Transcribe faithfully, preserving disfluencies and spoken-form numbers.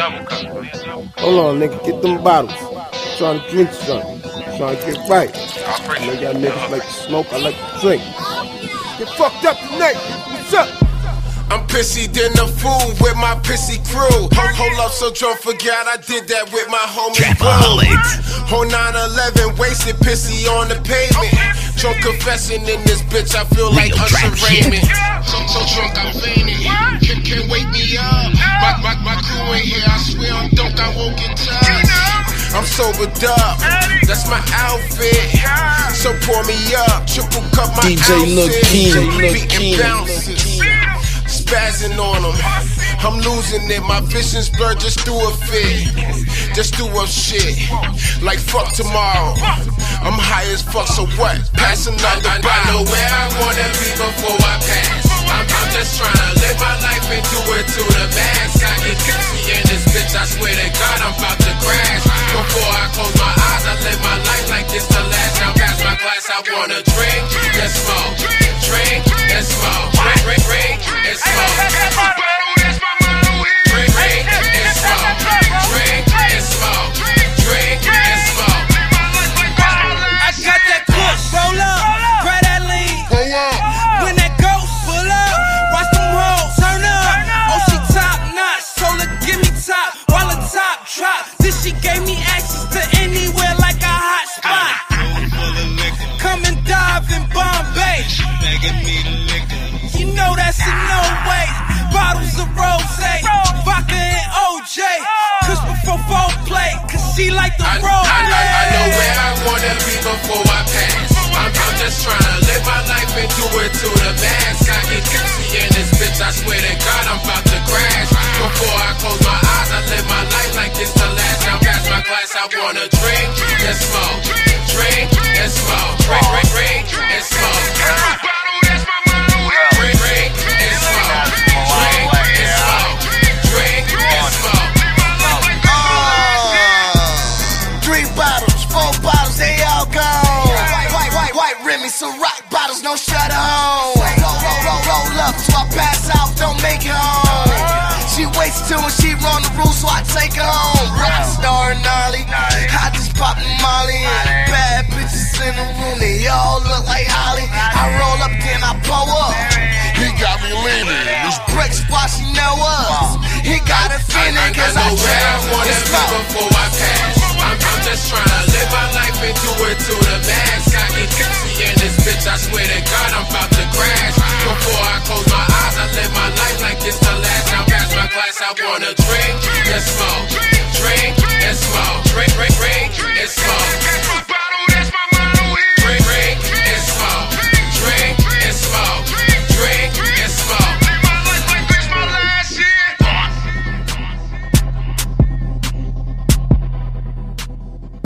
Hold on, nigga, get them bottles. I'm trying to drink something. I'm trying to get right. I know y'all niggas like to smoke, I like to drink. Get fucked up tonight. What's up? I'm pissy than a fool with my pissy crew. Hold, hold up, so don't forget I did that with my homie Boo. On nine eleven, wasted pissy on the pavement. Drunk confession in this bitch, I feel like Usher Raymond. So, so drunk I'm fainting. Can, can wake me up. My, my, my crew ain't here, I swear on don't I won't get touched. I'm sobered up, that's my outfit. So pour me up, triple cup my D J Lil King, beating bounces, spazzing on them. I'm losing it, my vision's blurred just through a fit. Just through a shit, like fuck tomorrow. I'm high as fuck, so what? Passing out the bottle. I know where I wanna be before I pass. I'm, I'm just trying to live my life and do it to the max. I get tipsy in this bitch, I swear to God I'm about to crash. Before I close my eyes, I live my life like this the last. Now pass my glass, I wanna drink and smoke. Drink and smoke. Drink, drink, drink and smoke. Drink, drink and smoke. Drink and smoke. Drink and smoke. I got that push, roll up, grab that lean. When that ghost pull up, watch them hoes turn up. Oh, she top notch, so look, give me top while the top drop. Then she gave me access to anywhere like a hot spot. Come and dive in Bombay. You know that's a no way. Bottles of rosé, vodka and O J. Cause before foreplay, cause she like the I, role I, I, play. I know where I wanna be before I pass. I'm, I'm just trying to live my life and do it to the max. I get tipsy in this bitch, I swear to God I'm about to crash. Before I close my eyes, I live my life like this the last. Now pass my glass, I wanna drink and smoke. Drink and smoke. Drink, drink, drink and smoke. Drink, drink and smoke. Drink and smoke. Drink and smoke. Three bottles, four bottles, they all gone. White, white, white, white Remy, some rock bottles, no shut home. Roll, roll, roll, roll up, so I pass out, don't make it home. She waits till when she run the rules, so I take her home. Rockstar gnarly, I just popped Molly. Bad bitches in the room, they all look like Holly. I roll up, then I pull up. He got me leaning. This brick spot, she know us. He got a feeling, cause I, I, I, I know where I wanna be before I pass. I'm, I'm just trying to live my life and do it to the max. I get tipsy in this bitch, I swear to God I'm about to crash. Before I close my eyes, I live my life like this the last. Now pass my glass, I wanna drink and smoke.